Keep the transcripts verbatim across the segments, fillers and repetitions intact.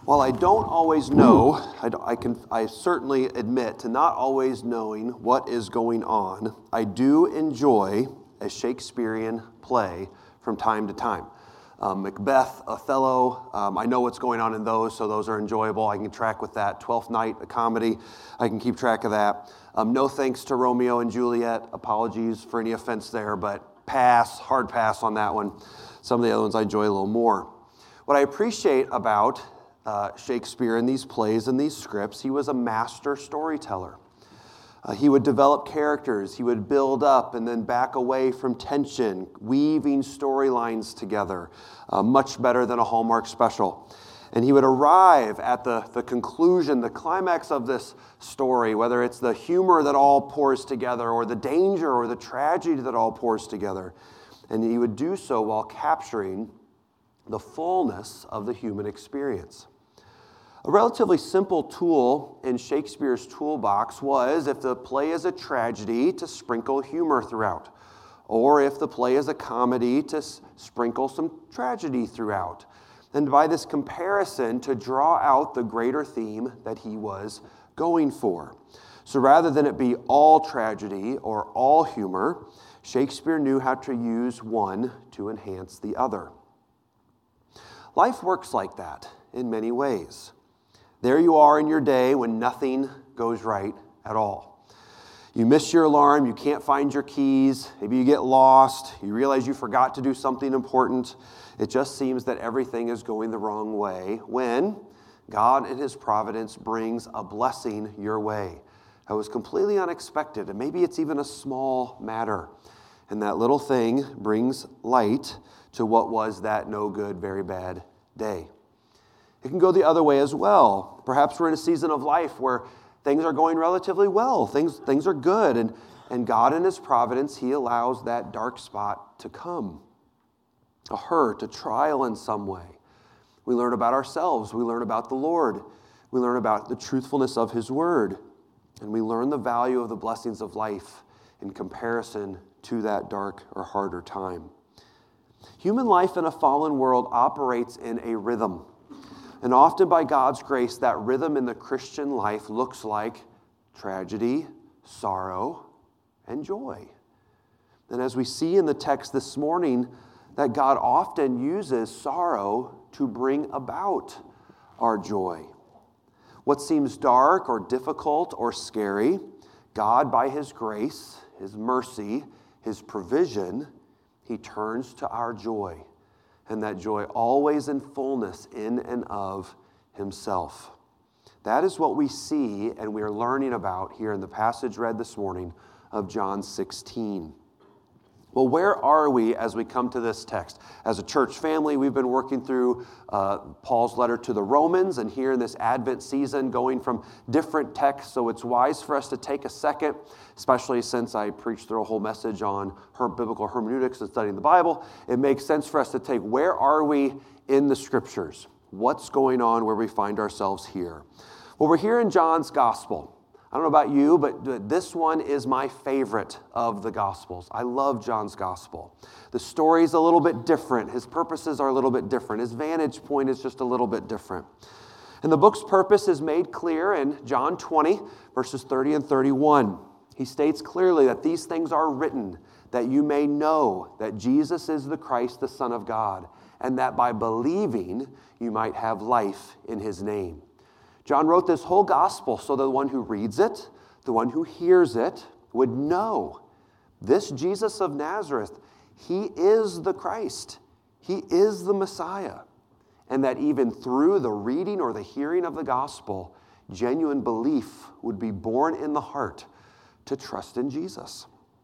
While I don't always know, I, I can I certainly admit to not always knowing what is going on, I do enjoy a Shakespearean play from time to time. Um, Macbeth, Othello, um, I know what's going on in those, so those are enjoyable. I can track with that. Twelfth Night, a comedy, I can keep track of that. Um, no thanks to Romeo and Juliet. Apologies for any offense there, but pass, hard pass on that one. Some of the other ones I enjoy a little more. What I appreciate about uh, Shakespeare in these plays and these scripts, he was a master storyteller. Uh, he would develop characters, he would build up and then back away from tension, weaving storylines together, uh, much better than a Hallmark special. And he would arrive at the, the conclusion, the climax of this story, whether it's the humor that all pours together or the danger or the tragedy that all pours together. And he would do so while capturing the fullness of the human experience. A relatively simple tool in Shakespeare's toolbox was, if the play is a tragedy, to sprinkle humor throughout, or if the play is a comedy, to s- sprinkle some tragedy throughout. And by this comparison, to draw out the greater theme that he was going for. So rather than it be all tragedy or all humor, Shakespeare knew how to use one to enhance the other. Life works like that in many ways. There you are in your day when nothing goes right at all. You miss your alarm, you can't find your keys, maybe you get lost, you realize you forgot to do something important. It just seems that everything is going the wrong way when God in his providence brings a blessing your way. That was completely unexpected, and maybe it's even a small matter. And that little thing brings light to what was that no good, very bad day. It can go the other way as well. Perhaps we're in a season of life where things are going relatively well. Things, things are good. And, and God in his providence, he allows that dark spot to come. A hurt, a trial in some way. We learn about ourselves. We learn about the Lord. We learn about the truthfulness of his word. And we learn the value of the blessings of life in comparison to that dark or harder time. Human life in a fallen world operates in a rhythm. And often by God's grace, that rhythm in the Christian life looks like tragedy, sorrow, and joy. And as we see in the text this morning, that God often uses sorrow to bring about our joy. What seems dark or difficult or scary, God, by his grace, his mercy, his provision, he turns to our joy. And that joy always in fullness in and of himself. That is what we see and we are learning about here in the passage read this morning of John sixteen. Well, where are we as we come to this text? As a church family, we've been working through uh, Paul's letter to the Romans, and here in this Advent season, going from different texts, so it's wise for us to take a second, especially since I preached through a whole message on her biblical hermeneutics and studying the Bible. It makes sense for us to take, where are we in the Scriptures? What's going on where we find ourselves here? Well, we're here in John's Gospel. I don't know about you, but this one is my favorite of the Gospels. I love John's Gospel. The story's a little bit different. His purposes are a little bit different. His vantage point is just a little bit different. And the book's purpose is made clear in John twenty, verses thirty and thirty-one. He states clearly that these things are written, that you may know that Jesus is the Christ, the Son of God, and that by believing you might have life in his name. John wrote this whole gospel so that the one who reads it, the one who hears it, would know this Jesus of Nazareth, he is the Christ. He is the Messiah. And that even through the reading or the hearing of the gospel, genuine belief would be born in the heart to trust in Jesus.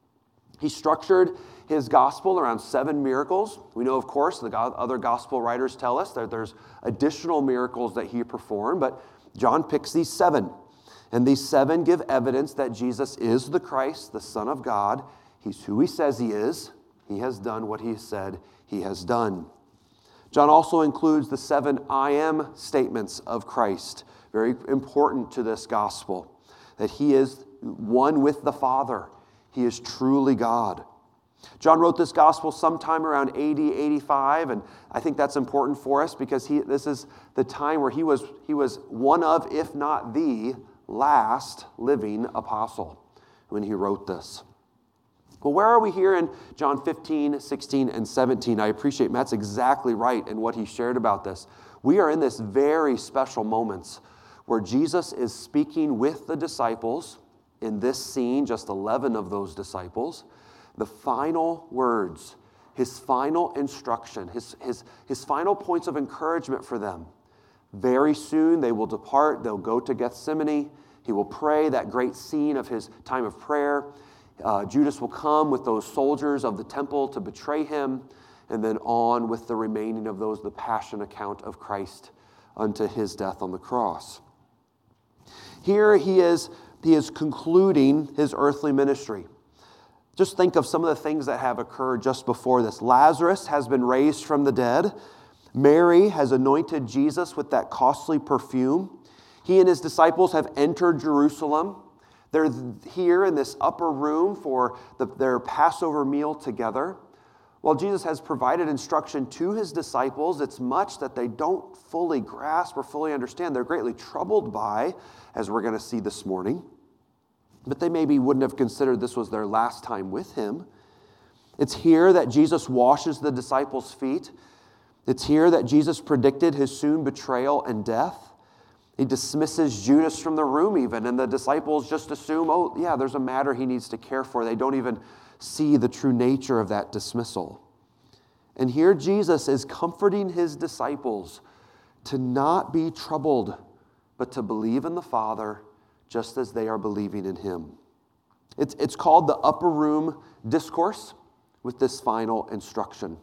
He structured his gospel around seven miracles. We know, of course, the other gospel writers tell us that there's additional miracles that he performed, but John picks these seven, and these seven give evidence that Jesus is the Christ, the Son of God. He's who he says he is. He has done what he said he has done. John also includes the seven I am statements of Christ, very important to this gospel, that he is one with the Father. He is truly God. John wrote this gospel sometime around A D eighty-five, and I think that's important for us because he, this is the time where he was, he was one of, if not the last living apostle when he wrote this. Well, where are we here in John fifteen, sixteen, and seventeen? I appreciate Matt's exactly right in what he shared about this. We are in this very special moments where Jesus is speaking with the disciples. In this scene, just eleven of those disciples, the final words, his final instruction, his, his, his final points of encouragement for them. Very soon they will depart, they'll go to Gethsemane, he will pray, that great scene of his time of prayer. Uh, Judas will come with those soldiers of the temple to betray him, and then on with the remaining of those, the passion account of Christ unto his death on the cross. Here he is, he is concluding his earthly ministry. Just think of some of the things that have occurred just before this. Lazarus has been raised from the dead. Mary has anointed Jesus with that costly perfume. He and his disciples have entered Jerusalem. They're here in this upper room for the, their Passover meal together. While Jesus has provided instruction to his disciples, it's much that they don't fully grasp or fully understand. They're greatly troubled by, as we're going to see this morning. But they maybe wouldn't have considered this was their last time with him. It's here that Jesus washes the disciples' feet. It's here that Jesus predicted his soon betrayal and death. He dismisses Judas from the room even, and the disciples just assume, oh, yeah, there's a matter he needs to care for. They don't even see the true nature of that dismissal. And here Jesus is comforting his disciples to not be troubled, but to believe in the Father just as they are believing in him. It's, it's called the upper room discourse with this final instruction.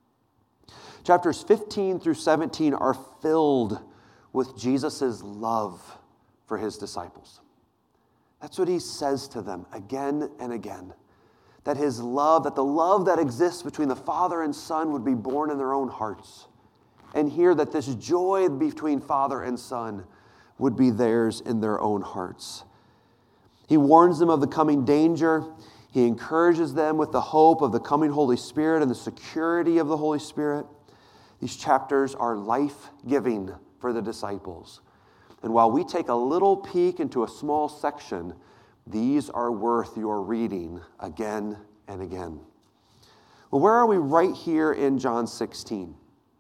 Chapters fifteen through seventeen are filled with Jesus' love for his disciples. That's what he says to them again and again. That his love, that the love that exists between the Father and Son would be born in their own hearts. And here that this joy between Father and Son would be theirs in their own hearts. He warns them of the coming danger. He encourages them with the hope of the coming Holy Spirit and the security of the Holy Spirit. These chapters are life-giving for the disciples. And while we take a little peek into a small section, these are worth your reading again and again. Well, where are we right here in John sixteen?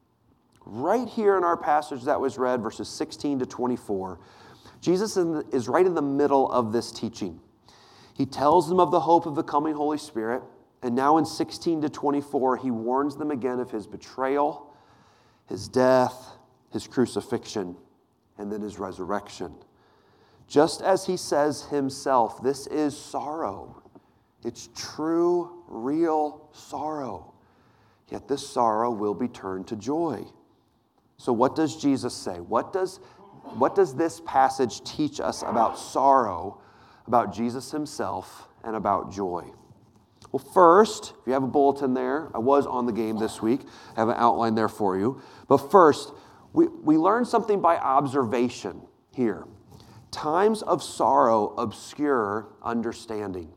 Right here in our passage that was read, verses sixteen to twenty-four, Jesus is right in the middle of this teaching. He tells them of the hope of the coming Holy Spirit, and now in sixteen to twenty-four, he warns them again of his betrayal, his death, his crucifixion, and then his resurrection. Just as he says himself, this is sorrow. It's true, real sorrow. Yet this sorrow will be turned to joy. So what does Jesus say? What does, what does this passage teach us about sorrow, about Jesus himself, and about joy? Well, first, if you have a bulletin there, I was on the game this week. I have an outline there for you. But first, we, we learn something by observation here. Times of sorrow obscure understanding.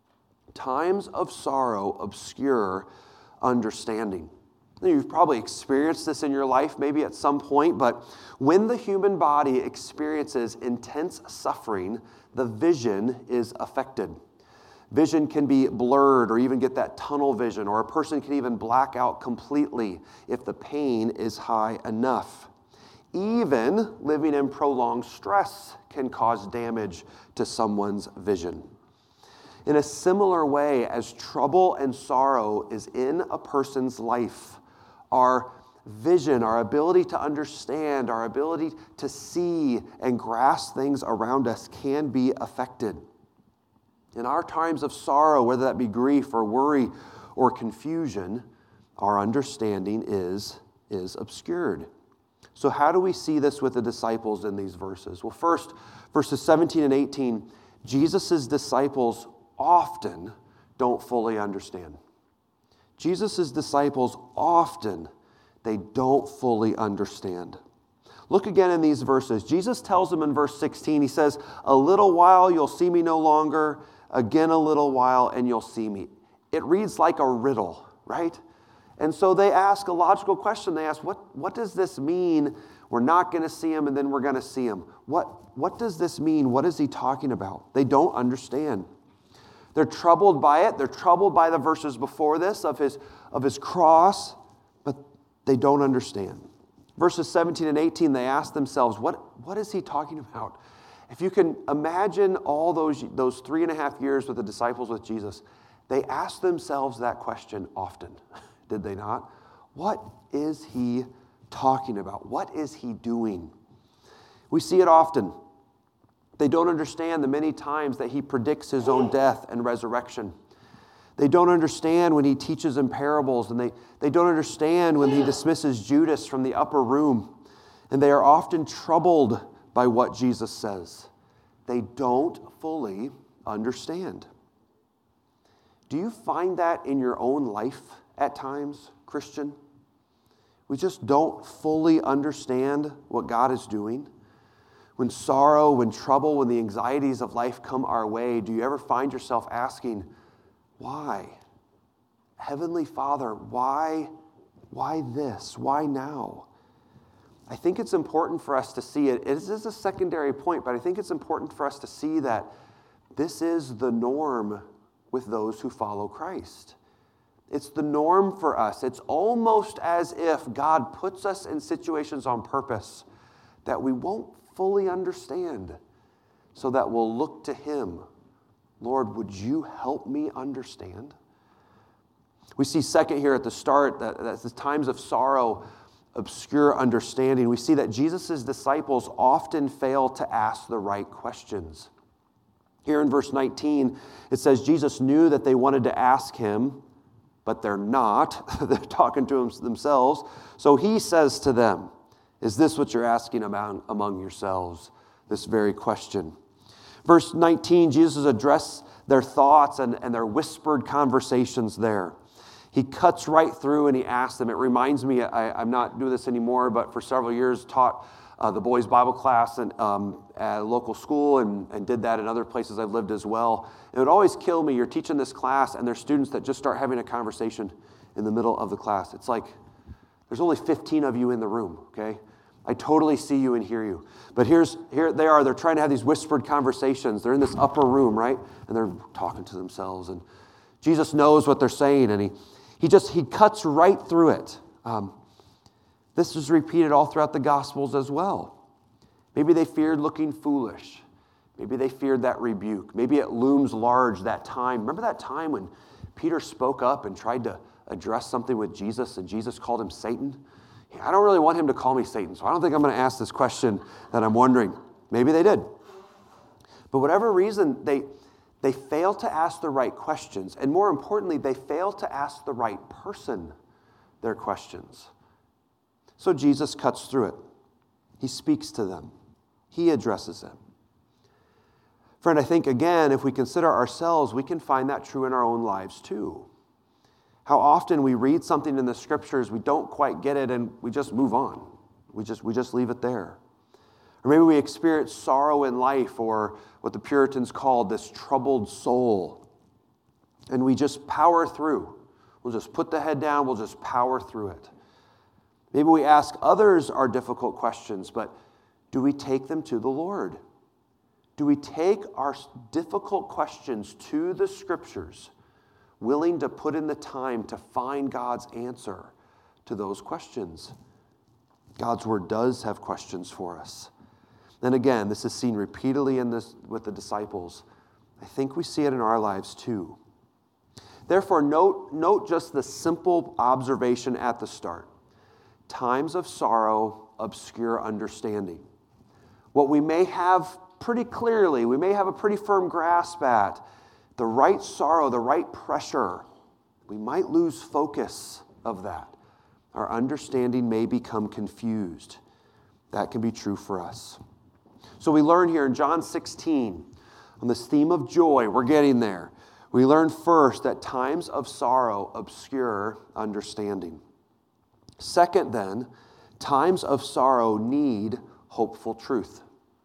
Times of sorrow obscure understanding. You've probably experienced this in your life, maybe at some point, but when the human body experiences intense suffering, the vision is affected. Vision can be blurred or even get that tunnel vision, or a person can even black out completely if the pain is high enough. Even living in prolonged stress can cause damage to someone's vision. In a similar way, as trouble and sorrow is in a person's life, our vision, our ability to understand, our ability to see and grasp things around us can be affected. In our times of sorrow, whether that be grief or worry or confusion, our understanding is, is obscured. So how do we see this with the disciples in these verses? Well, first, verses seventeen and eighteen, Jesus' disciples often don't fully understand. Jesus' disciples often, they don't fully understand. Look again in these verses. Jesus tells them in verse sixteen, he says, a little while you'll see me no longer, again a little while and you'll see me. it reads like a riddle, right? And so they ask a logical question. They ask, what, what does this mean? We're not going to see him, and then we're going to see him. What, what does this mean? What is he talking about? They don't understand. They're troubled by it. They're troubled by the verses before this of his, of his cross, but they don't understand. Verses seventeen and eighteen, they ask themselves, what, what is he talking about? If you can imagine all those, those three and a half years with the disciples with Jesus, they asked themselves that question often, did they not? What is he talking about? What is he doing? We see it often. They don't understand the many times that he predicts his own death and resurrection. They don't understand when he teaches in parables, and they, they don't understand when he dismisses Judas from the upper room. And they are often troubled by what Jesus says. They don't fully understand. Do you find that in your own life at times, Christian? We just don't fully understand what God is doing. When sorrow, when trouble, when the anxieties of life come our way, do you ever find yourself asking, why? Heavenly Father, why, why this? Why now? I think it's important for us to see it. It is a secondary point, but I think it's important for us to see that this is the norm with those who follow Christ. It's the norm for us. It's almost as if God puts us in situations on purpose that we won't fully understand, so that we'll look to him. Lord, would you help me understand? We see second here at the start that, that the times of sorrow obscure understanding. We see that Jesus' disciples often fail to ask the right questions. Here in verse nineteen, it says Jesus knew that they wanted to ask him, but they're not. They're talking to themselves. So he says to them, is this what you're asking about among yourselves? This very question. Verse nineteen, Jesus addressed their thoughts and, and their whispered conversations there. He cuts right through and he asks them. It reminds me, I, I'm not doing this anymore, but for several years taught uh, the boys' Bible class and, um, at a local school and, and did that in other places I've lived as well. It would always kill me. You're teaching this class and there's students that just start having a conversation in the middle of the class. It's like there's only fifteen of you in the room, okay? I totally see you and hear you. But here's here they are. They're trying to have these whispered conversations. They're in this upper room, right? And they're talking to themselves. And Jesus knows what they're saying, and he he just he cuts right through it. Um, this is repeated all throughout the Gospels as well. Maybe they feared looking foolish. Maybe they feared that rebuke. Maybe it looms large that time. Remember that time when Peter spoke up and tried to address something with Jesus, and Jesus called him Satan? I don't really want him to call me Satan, so I don't think I'm going to ask this question that I'm wondering. Maybe they did. But whatever reason, they, they fail to ask the right questions. And more importantly, they fail to ask the right person their questions. So Jesus cuts through it. He speaks to them. He addresses them. Friend, I think, again, if we consider ourselves, we can find that true in our own lives too. How often we read something in the scriptures, we don't quite get it, and we just move on. We just, we just leave it there. Or maybe we experience sorrow in life, or what the Puritans called this troubled soul, and we just power through. We'll just put the head down, we'll just power through it. Maybe we ask others our difficult questions, but do we take them to the Lord? Do we take our difficult questions to the scriptures, willing to put in the time to find God's answer to those questions? God's word does have questions for us. And again, this is seen repeatedly in this with the disciples. I think we see it in our lives too. Therefore, note, note just the simple observation at the start. Times of sorrow obscure understanding. What we may have pretty clearly, we may have a pretty firm grasp at, the right sorrow, the right pressure, we might lose focus of that. Our understanding may become confused. That can be true for us. So we learn here in John sixteen, on this theme of joy, we're getting there. We learn first that times of sorrow obscure understanding. Second, then, times of sorrow need hopeful truth.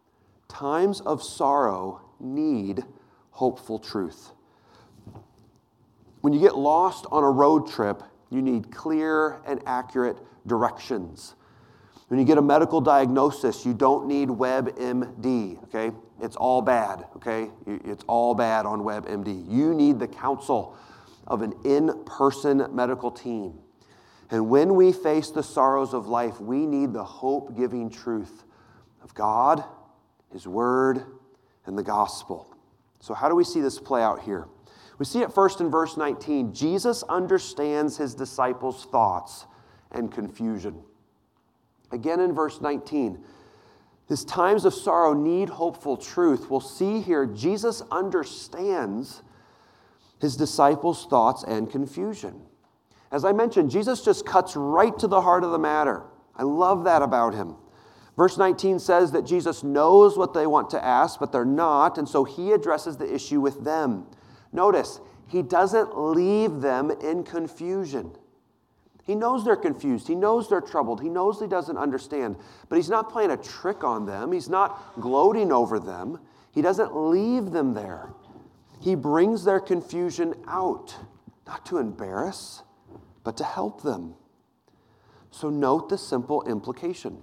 Times of sorrow need hopeful truth. When you get lost on a road trip, you need clear and accurate directions. When you get a medical diagnosis, you don't need WebMD, okay? It's all bad, okay? It's all bad on WebMD. You need the counsel of an in-person medical team. And when we face the sorrows of life, we need the hope-giving truth of God, His Word, and the gospel. So how do we see this play out here? We see it first in verse nineteen. Jesus understands His disciples' thoughts and confusion. Again in verse nineteen, His times of sorrow need hopeful truth. We'll see here Jesus understands His disciples' thoughts and confusion. As I mentioned, Jesus just cuts right to the heart of the matter. I love that about Him. Verse nineteen says that Jesus knows what they want to ask, but they're not, and so He addresses the issue with them. Notice, He doesn't leave them in confusion. He knows they're confused. He knows they're troubled. He knows He doesn't understand, but He's not playing a trick on them. He's not gloating over them. He doesn't leave them there. He brings their confusion out, not to embarrass, but to help them. So note the simple implication.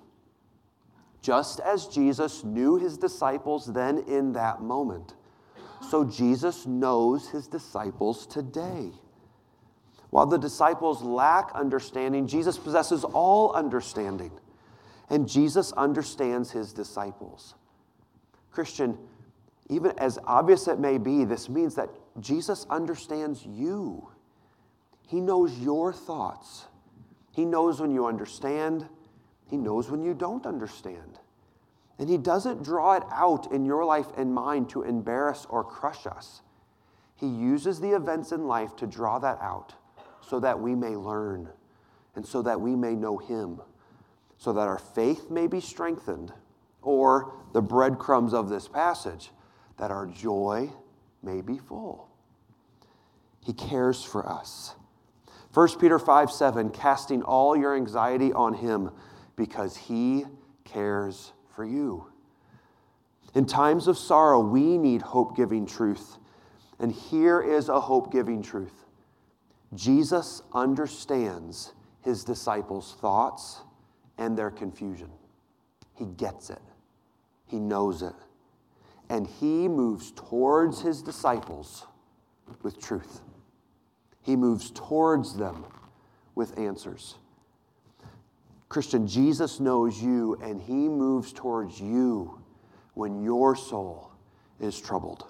Just as Jesus knew His disciples then in that moment, so Jesus knows His disciples today. While the disciples lack understanding, Jesus possesses all understanding, and Jesus understands His disciples. Christian, even as obvious it may be, this means that Jesus understands you. He knows your thoughts. He knows when you understand. He knows when you don't understand. And He doesn't draw it out in your life and mine to embarrass or crush us. He uses the events in life to draw that out so that we may learn and so that we may know Him, so that our faith may be strengthened, or the breadcrumbs of this passage, that our joy may be full. He cares for us. First Peter five seven, casting all your anxiety on Him because He cares for you. In times of sorrow, we need hope-giving truth. And here is a hope-giving truth. Jesus understands His disciples' thoughts and their confusion. He gets it. He knows it. And He moves towards His disciples with truth. He moves towards them with answers. Christian, Jesus knows you, and He moves towards you when your soul is troubled.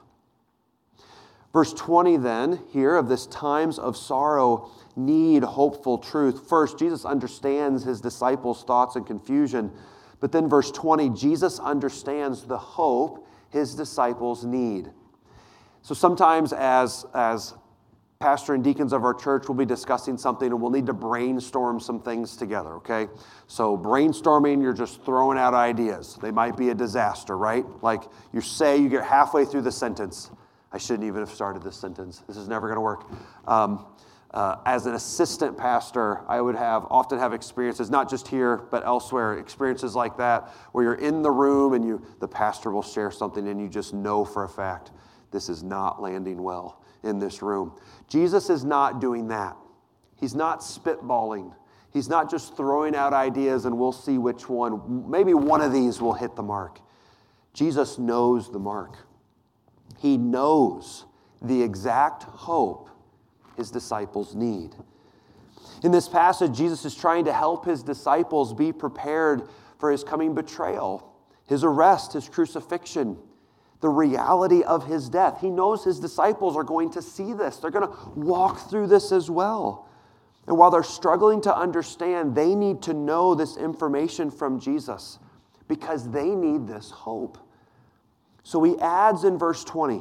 Verse twenty then, here, of this times of sorrow need hopeful truth. First, Jesus understands His disciples' thoughts and confusion. But then verse twenty, Jesus understands the hope His disciples need. So sometimes as, as pastor and deacons of our church, we'll be discussing something and we'll need to brainstorm some things together, okay? So brainstorming, you're just throwing out ideas. They might be a disaster, right? Like you say, you get halfway through the sentence. I shouldn't even have started this sentence. This is never going to work. Um, uh, as an assistant pastor, I would have often have experiences, not just here, but elsewhere, experiences like that, where you're in the room and you, the pastor will share something and you just know for a fact, this is not landing well in this room. Jesus is not doing that. He's not spitballing. He's not just throwing out ideas and we'll see which one. Maybe one of these will hit the mark. Jesus knows the mark. He knows the exact hope His disciples need. In this passage, Jesus is trying to help His disciples be prepared for His coming betrayal, His arrest, His crucifixion, the reality of His death. He knows His disciples are going to see this. They're going to walk through this as well. And while they're struggling to understand, they need to know this information from Jesus because they need this hope. So He adds in verse twenty,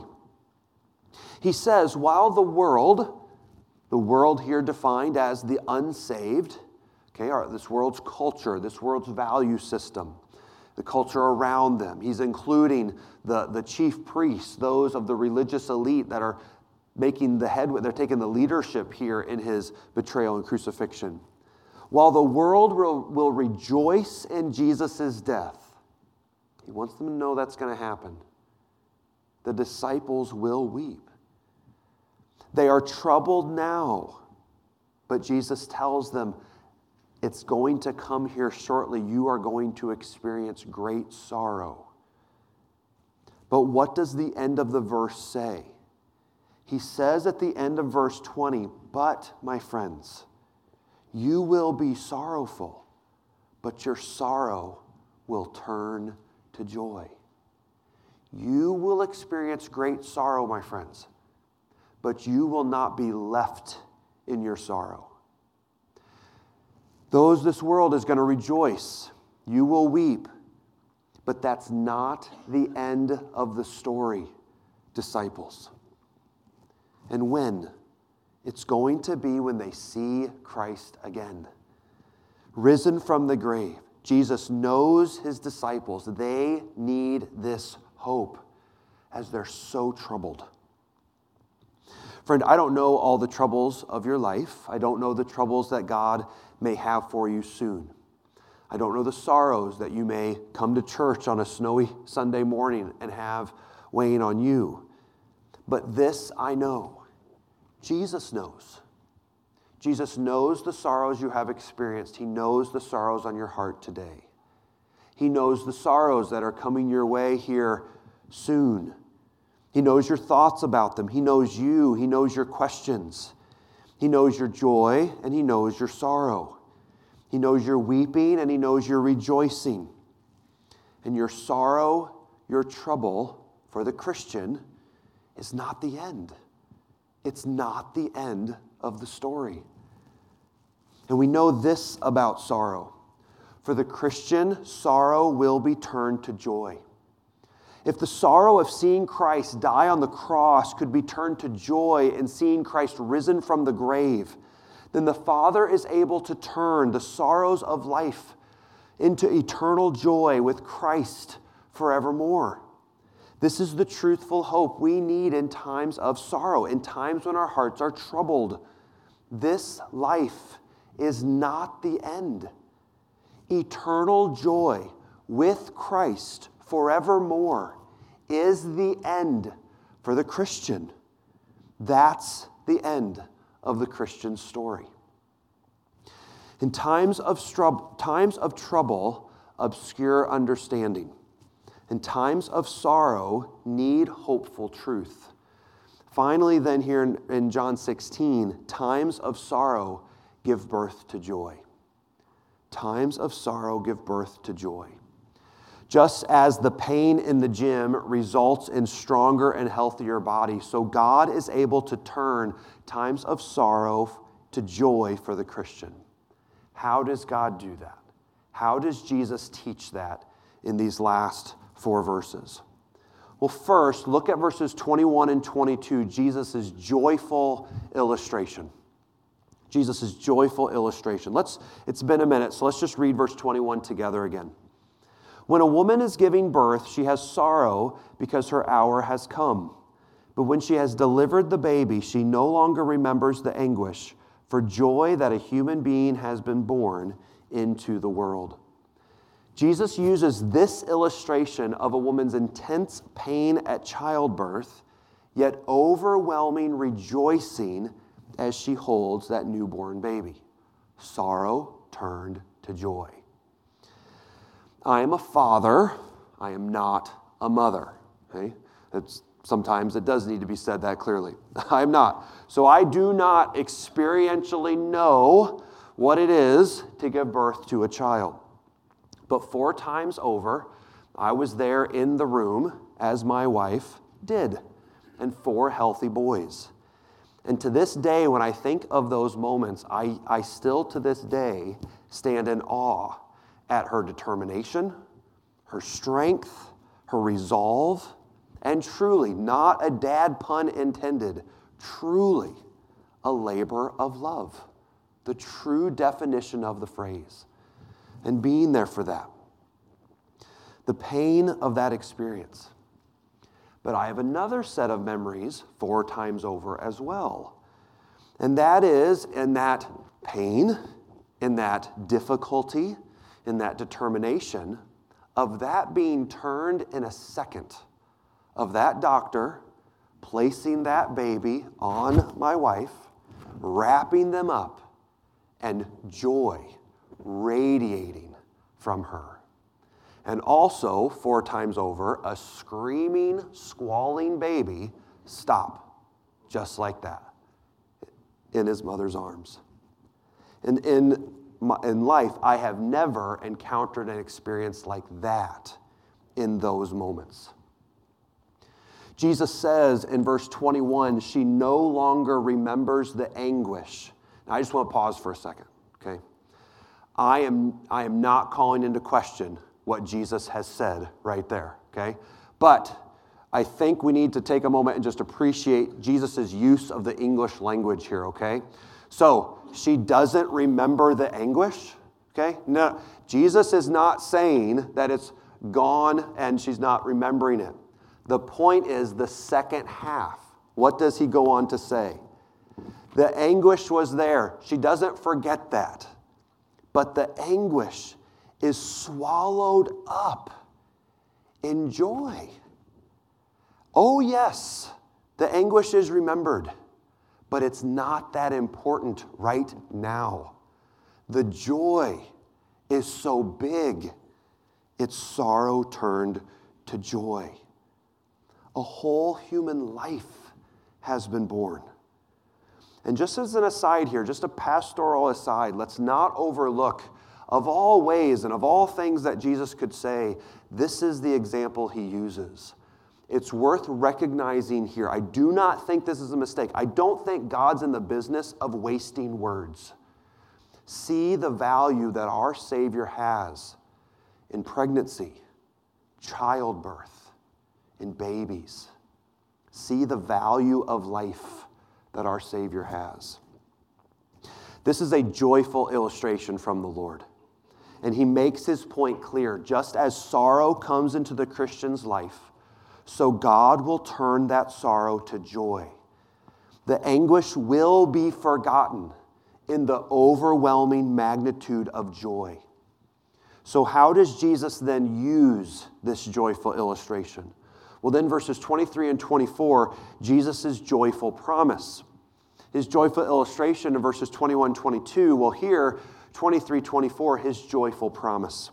He says, while the world, the world here defined as the unsaved, okay, our, this world's culture, this world's value system, the culture around them. He's including the, the chief priests, those of the religious elite that are making the head, they're taking the leadership here in His betrayal and crucifixion. While the world will, will rejoice in Jesus' death, He wants them to know that's going to happen. The disciples will weep. They are troubled now. But Jesus tells them, it's going to come here shortly. You are going to experience great sorrow. But what does the end of the verse say? He says at the end of verse twenty, but, my friends, you will be sorrowful, but your sorrow will turn to joy. You will experience great sorrow, my friends, but you will not be left in your sorrow. Those this world is going to rejoice. You will weep. But that's not the end of the story, disciples. And when? It's going to be when they see Christ again. Risen from the grave. Jesus knows his disciples. They need this hope as they're so troubled. Friend, I don't know all the troubles of your life. I don't know the troubles that God may have for you soon. I don't know the sorrows that you may come to church on a snowy Sunday morning and have weighing on you. But this I know. Jesus knows. Jesus knows the sorrows you have experienced. He knows the sorrows on your heart today. He knows the sorrows that are coming your way here soon. He knows your thoughts about them. He knows you. He knows your questions. He knows your joy and he knows your sorrow. He knows your weeping and he knows your rejoicing. And your sorrow, your trouble for the Christian is not the end. It's not the end of the story. And we know this about sorrow. For the Christian, sorrow will be turned to joy. If the sorrow of seeing Christ die on the cross could be turned to joy in seeing Christ risen from the grave, then the Father is able to turn the sorrows of life into eternal joy with Christ forevermore. This is the truthful hope we need in times of sorrow, in times when our hearts are troubled. This life is not the end. Eternal joy with Christ forevermore is the end for the Christian. That's the end of the Christian story. In times of, strub- times of trouble, obscure understanding. In times of sorrow, need hopeful truth. Finally, then, here in, in John sixteen, times of sorrow give birth to joy. Times of sorrow give birth to joy. Just as the pain in the gym results in stronger and healthier body, so God is able to turn times of sorrow to joy for the Christian. How does God do that? How does Jesus teach that in these last four verses? Well, first, look at verses twenty-one and twenty-two, Jesus' joyful illustration. Jesus' joyful illustration. Let's, it's been a minute, so let's just read verse twenty-one together again. When a woman is giving birth, she has sorrow because her hour has come. But when she has delivered the baby, she no longer remembers the anguish for joy that a human being has been born into the world. Jesus uses this illustration of a woman's intense pain at childbirth, yet overwhelming rejoicing as she holds that newborn baby. Sorrow turned to joy. I am a father. I am not a mother. Okay? It's, sometimes it does need to be said that clearly. I am not. So I do not experientially know what it is to give birth to a child. But four times over, I was there in the room as my wife did, and four healthy boys. And to this day, when I think of those moments, I, I still to this day stand in awe at her determination, her strength, her resolve, and truly, not a dad pun intended, truly a labor of love. The true definition of the phrase. And being there for that. The pain of that experience. But I have another set of memories four times over as well. And that is in that pain, in that difficulty, in that determination of that being turned in a second, of that doctor placing that baby on my wife, wrapping them up, and joy radiating from her. And also, four times over, a screaming, squalling baby stop, just like that, in his mother's arms. And in, my, in life, I have never encountered an experience like that in those moments. Jesus says in verse twenty-one, she no longer remembers the anguish. Now, I just want to pause for a second, okay? I am, I am not calling into question what Jesus has said right there, okay? But I think we need to take a moment and just appreciate Jesus' use of the English language here, okay? So, she doesn't remember the anguish, okay? No, Jesus is not saying that it's gone and she's not remembering it. The point is the second half. What does he go on to say? The anguish was there. She doesn't forget that. But the anguish is swallowed up in joy. Oh, yes, the anguish is remembered, but it's not that important right now. The joy is so big, its sorrow turned to joy. A whole human life has been born. And just as an aside here, just a pastoral aside, let's not overlook, of all ways and of all things that Jesus could say, this is the example he uses. It's worth recognizing here. I do not think this is a mistake. I don't think God's in the business of wasting words. See the value that our Savior has in pregnancy, childbirth, in babies. See the value of life that our Savior has. This is a joyful illustration from the Lord. And he makes his point clear. Just as sorrow comes into the Christian's life, so God will turn that sorrow to joy. The anguish will be forgotten in the overwhelming magnitude of joy. So how does Jesus then use this joyful illustration? Well, then verses twenty-three and twenty-four, Jesus' joyful promise. His joyful illustration in verses twenty-one, twenty-two, well, here, twenty-three, twenty-four, his joyful promise.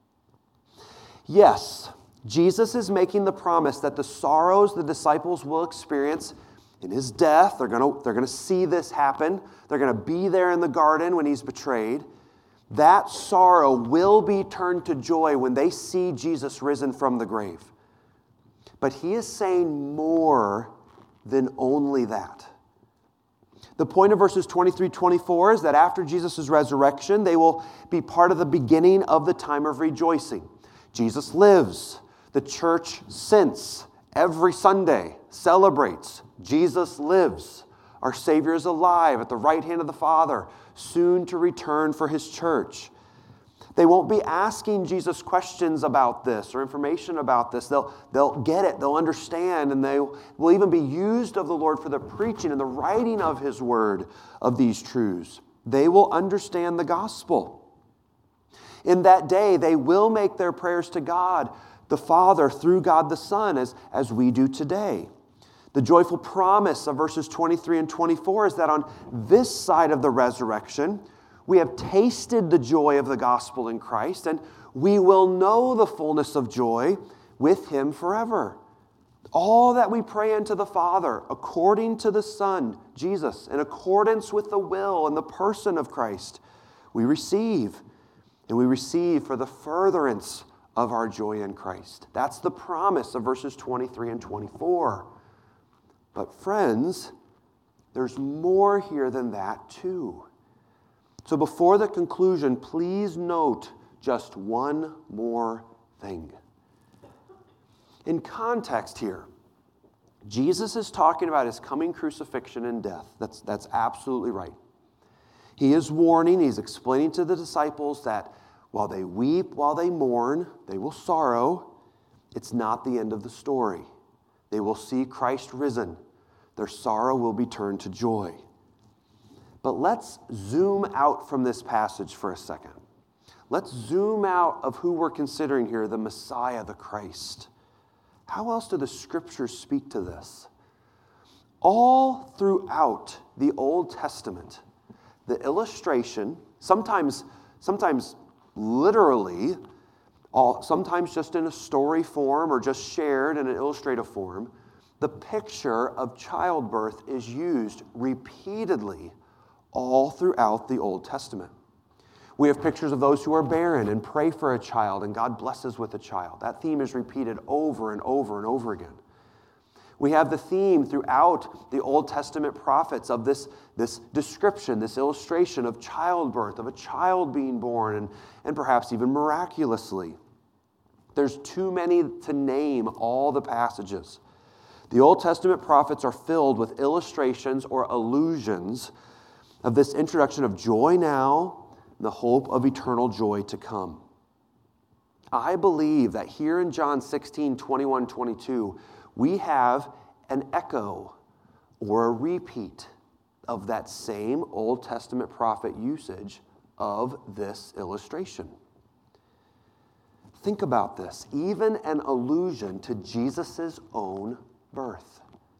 Yes, Jesus is making the promise that the sorrows the disciples will experience in his death, they're going to, they're going to see this happen. They're going to be there in the garden when he's betrayed. That sorrow will be turned to joy when they see Jesus risen from the grave. But he is saying more than only that. The point of verses twenty-three, twenty-four is that after Jesus' resurrection, they will be part of the beginning of the time of rejoicing. Jesus lives. The church, since every Sunday, celebrates Jesus lives. Our Savior is alive at the right hand of the Father, soon to return for his church. They won't be asking Jesus questions about this or information about this. They'll, they'll get it, they'll understand, and they will even be used of the Lord for the preaching and the writing of his word of these truths. They will understand the gospel. In that day, they will make their prayers to God, the Father, through God the Son, as, as we do today. The joyful promise of verses twenty-three and twenty-four is that on this side of the resurrection, we have tasted the joy of the gospel in Christ, and we will know the fullness of joy with him forever. All that we pray unto the Father, according to the Son, Jesus, in accordance with the will and the person of Christ, we receive. And we receive for the furtherance of our joy in Christ. That's the promise of verses twenty-three and twenty-four. But friends, there's more here than that too. So before the conclusion, please note just one more thing. In context here, Jesus is talking about his coming crucifixion and death. That's, that's absolutely right. He is warning, he's explaining to the disciples that while they weep, while they mourn, they will sorrow. It's not the end of the story. They will see Christ risen. Their sorrow will be turned to joy. But let's zoom out from this passage for a second. Let's zoom out of who we're considering here, the Messiah, the Christ. How else do the scriptures speak to this? All throughout the Old Testament, the illustration, sometimes, sometimes literally, all, sometimes just in a story form or just shared in an illustrative form, the picture of childbirth is used repeatedly all throughout the Old Testament. We have pictures of those who are barren and pray for a child, and God blesses with a child. That theme is repeated over and over and over again. We have the theme throughout the Old Testament prophets of this, this description, this illustration of childbirth, of a child being born, and, and perhaps even miraculously. There's too many to name all the passages. The Old Testament prophets are filled with illustrations or allusions of this introduction of joy now and the hope of eternal joy to come. I believe that here in John sixteen, twenty-one, twenty-two, we have an echo or a repeat of that same Old Testament prophet usage of this illustration. Think about this, even an allusion to Jesus' own birth.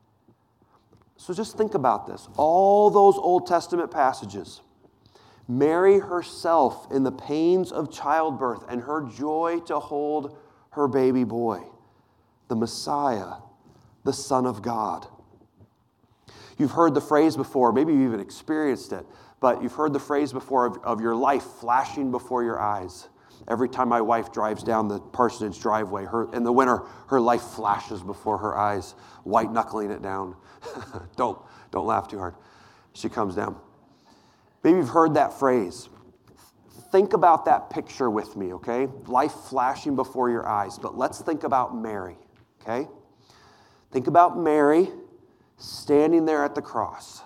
So just think about this. All those Old Testament passages, Mary herself in the pains of childbirth and her joy to hold her baby boy, the Messiah, the Son of God. You've heard the phrase before, maybe you've even experienced it, but you've heard the phrase before of, of your life flashing before your eyes. Every time my wife drives down the parsonage driveway, her, in the winter, her life flashes before her eyes, white-knuckling it down. don't, don't laugh too hard. She comes down. Maybe you've heard that phrase. Think about that picture with me, okay? Life flashing before your eyes. But let's think about Mary, okay? Think about Mary standing there at the cross.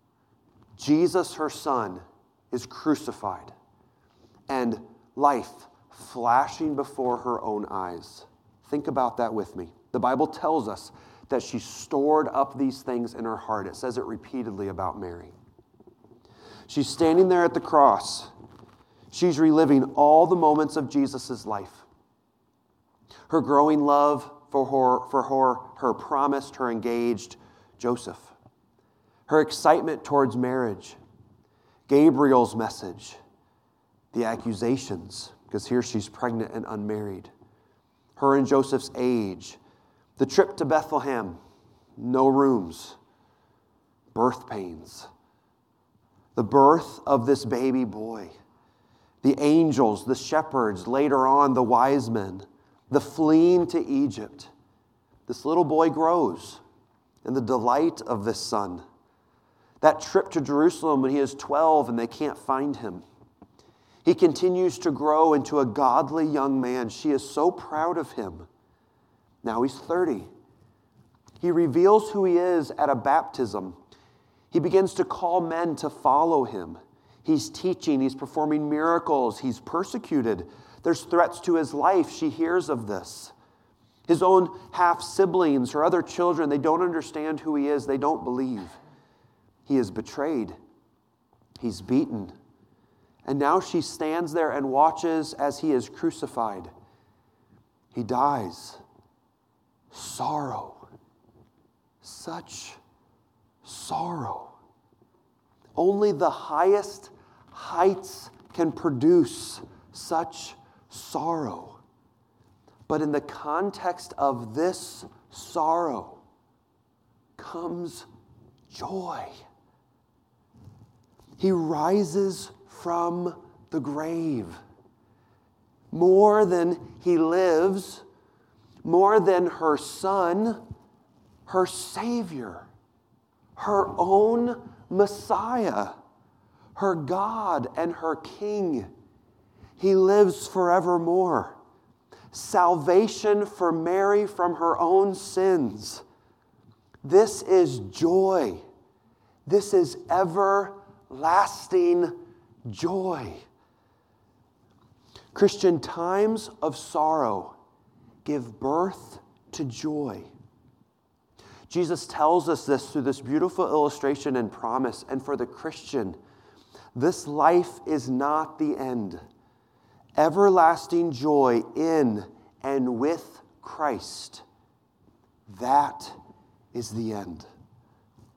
Jesus, her son, is crucified. And life flashing before her own eyes. Think about that with me. The Bible tells us that she stored up these things in her heart. It says it repeatedly about Mary. She's standing there at the cross. She's reliving all the moments of Jesus' life. Her growing love for her, for her, her promised, her engaged Joseph. Her excitement towards marriage. Gabriel's message. The accusations, because here she's pregnant and unmarried. Her and Joseph's age. The trip to Bethlehem. No rooms. Birth pains. The birth of this baby boy. The angels, the shepherds, later on the wise men. The fleeing to Egypt. This little boy grows in the delight of this son. That trip to Jerusalem when he is twelve and they can't find him. He continues to grow into a godly young man. She is so proud of him. Now he's thirty. He reveals who he is at a baptism. He begins to call men to follow him. He's teaching. He's performing miracles. He's persecuted. There's threats to his life. She hears of this. His own half-siblings, her other children, they don't understand who he is. They don't believe. He is betrayed. He's beaten. And now she stands there and watches as he is crucified. He dies. Sorrow. Such sorrow. Only the highest heights can produce such sorrow. But in the context of this sorrow comes joy. He rises from the grave. More than he lives, more than her son, her Savior, her own Messiah, her God and her King. He lives forevermore. Salvation for Mary from her own sins. This is joy. This is everlasting joy. Christian, times of sorrow give birth to joy. Jesus tells us this through this beautiful illustration and promise. And for the Christian, this life is not the end. Everlasting joy in and with Christ. That is the end.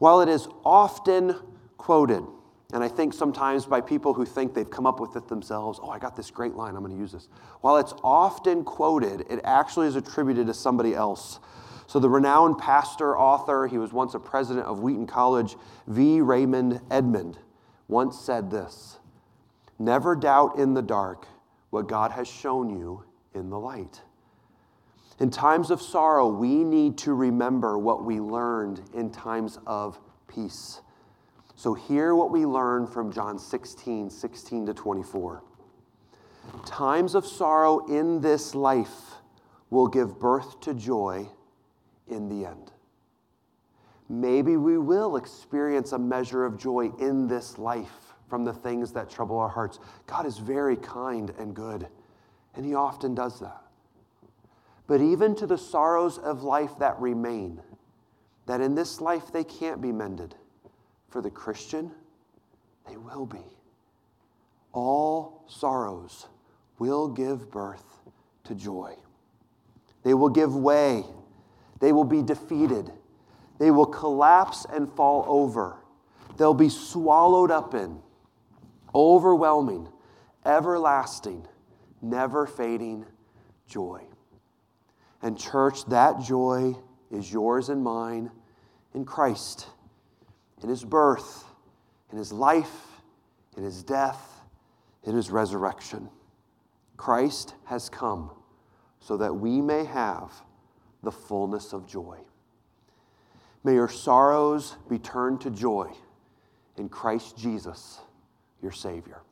While it is often quoted, and I think sometimes by people who think they've come up with it themselves, oh, I got this great line, I'm going to use this. While it's often quoted, it actually is attributed to somebody else. So the renowned pastor, author, he was once a president of Wheaton College, V. Raymond Edmond, once said this: "Never doubt in the dark what God has shown you in the light." In times of sorrow, we need to remember what we learned in times of peace. So hear what we learn from John sixteen, sixteen to twenty-four. Times of sorrow in this life will give birth to joy in the end. Maybe we will experience a measure of joy in this life from the things that trouble our hearts. God is very kind and good, and he often does that. But even to the sorrows of life that remain, that in this life they can't be mended, for the Christian, they will be. All sorrows will give birth to joy. They will give way. They will be defeated. They will collapse and fall over. They'll be swallowed up in overwhelming, everlasting, never fading joy. And church, that joy is yours and mine in Christ, in his birth, in his life, in his death, in his resurrection. Christ has come so that we may have the fullness of joy. May your sorrows be turned to joy in Christ Jesus, your Savior.